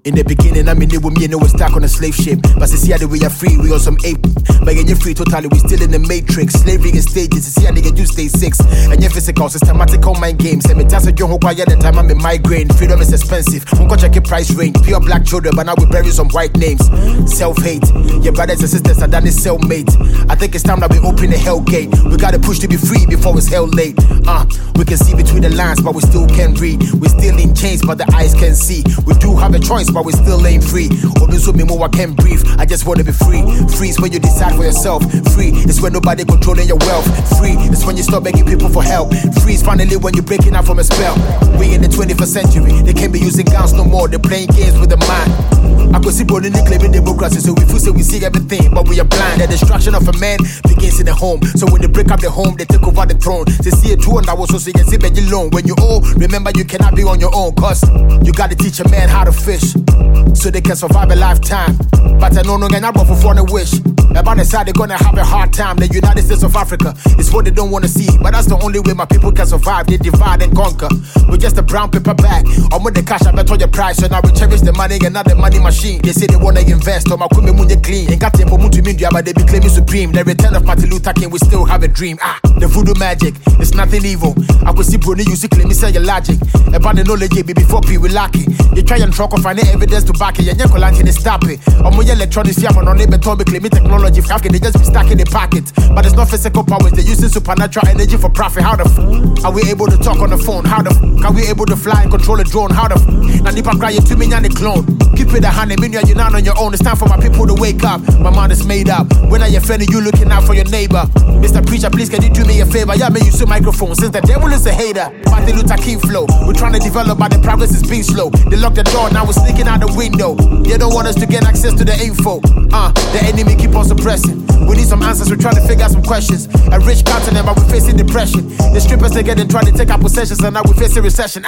In the beginning, I mean, it with me and it was stuck on a slave ship. But see how the way are free, we on some ape. But when you're free totally, we still in the matrix. Slavery in stages, see how they get you stay 6. And your physical, systematical mind games. And me just a young quiet the time I'm in migraine. Freedom is expensive. Go check your price range. Pure black children, but now we bury some white names. Self-hate. Your brothers and sisters are done is cellmate. I think it's time that we open the hell gate. We gotta push to be free before it's hell late. We can see between the lines, but we still can't read. We still in chains, but the eyes can see. We do have a choice, but we still ain't free. I can't breathe. I just wanna be free. Free is when you decide for yourself. Free is when nobody controlling your wealth. Free is when you stop begging people for help. Free is finally when you're breaking out from a spell. We in the 21st century. They can't be using guns no more. They're playing games with the mind. I could see Brody claiming democracy, so we feel say we see everything, but we are blind. The destruction of a man begins in the home. So when they break up the home, they take over the throne. They see a tool and I was so say yes, you alone. When you old, remember you cannot be on your own, cause you gotta teach a man how to fish, so they can survive a lifetime. But I know no gonna for foreign wish. About the side they're gonna have a hard time. The United States of Africa is what they don't wanna see, but that's the only way my people can survive. They divide and conquer. We're just a brown paper bag. I'm with the cash, I bet on your price. So now we cherish the money and not the money machine. They say they wanna invest, or my queen munye clean. Ain't got them for to media, but they be claiming supreme. The return of Martin Luther King, we still have a dream. The voodoo magic, it's nothing evil. I could see Bruni use to claim me say your logic. About the knowledge before people lack it. You try and talk of find evidence to back it. And you're going to stop it. I'm with electronics, yeah, on neighbor told me claiming technology. They just be stuck in the pocket. But it's not physical powers, they're using supernatural energy for profit. How the are we able to talk on the phone? How the are we able to fly and control a drone? How the now Nipa crying to me and the clone. Keep it a hand, and you're not on your own. It's time for my people to wake up. My mind is made up. When are you offended, you looking out for your neighbor? Mr. Preacher, please can you do me a favor? Yeah, man, use a microphone. Since the devil is a hater, Martin Luther King flow. We're trying to develop, but the progress is being slow. They lock the door, now we're sneaking out the window. They don't want us to get access to the info. The enemy keep on suppressing. We need some answers, we're trying to figure out some questions. A rich continent, but we're facing depression. The strippers together trying to take our possessions, and now we're facing recession.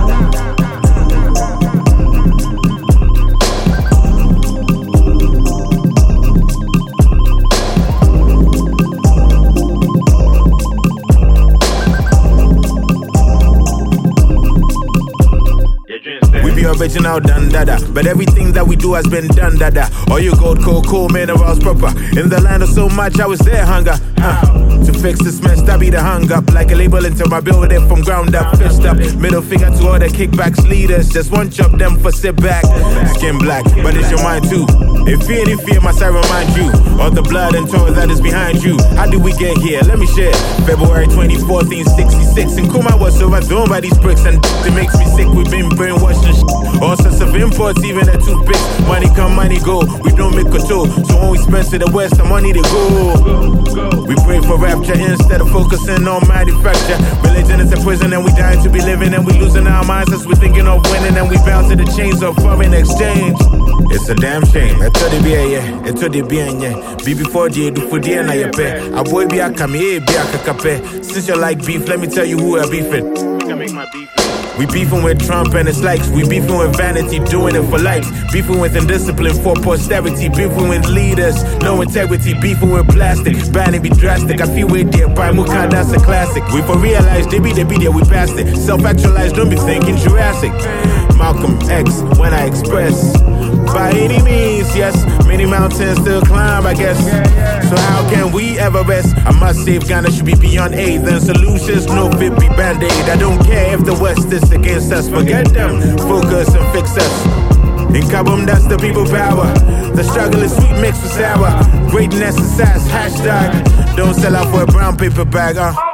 Original done dada, but everything that we do has been done dada. All your gold, coal, minerals proper. In the land of so much, I was there hunger. To fix this mess, that be the hung up. Like a label until my build it from ground up. Fist up, middle finger to all the kickbacks leaders. Just one chop them for sit back. Skin black, but it's your mind too. If any fear must I remind you of the blood and toil that is behind you. How did we get here? Let me share. February 24th, 1966. And Kuma was overthrown by these bricks, and it makes me sick. We've been brainwashed and all sorts of imports, even at toothpicks. Money come, money go. We don't make control. So when we spend to the west, the money to go. We pray for rapture instead of focusing on manufacture. Religion is a prison and we dying to be living, and we losing our minds as we thinking of winning, and we bound to the chains of foreign exchange. It's a damn shame. I told you, yeah. I told you, yeah. Be before you do for the na your pay. A boy be a come here, be a kakape. Since you like beef, let me tell you who I beefing. We beefing with Trump and his likes. We beefing with vanity, doing it for likes. Beefing with indiscipline for posterity. Beefing with leaders, no integrity. Beefing with plastic, banning be drastic. I feel with there, by Muka, that's a classic. We for realize, they be there, we passed it. Self-actualized, don't be thinking Jurassic. Malcolm X, when I express. By any means, yes, many mountains still climb, I guess. So how can we ever rest? I must save Ghana, should be beyond aid. Then solutions, no fit be band-aid. I don't care if the West is against us. Forget them, focus and fix us. In Kabum, that's the people power. The struggle is sweet mixed with sour. Greatness is sass, hashtag. Don't sell out for a brown paper bag,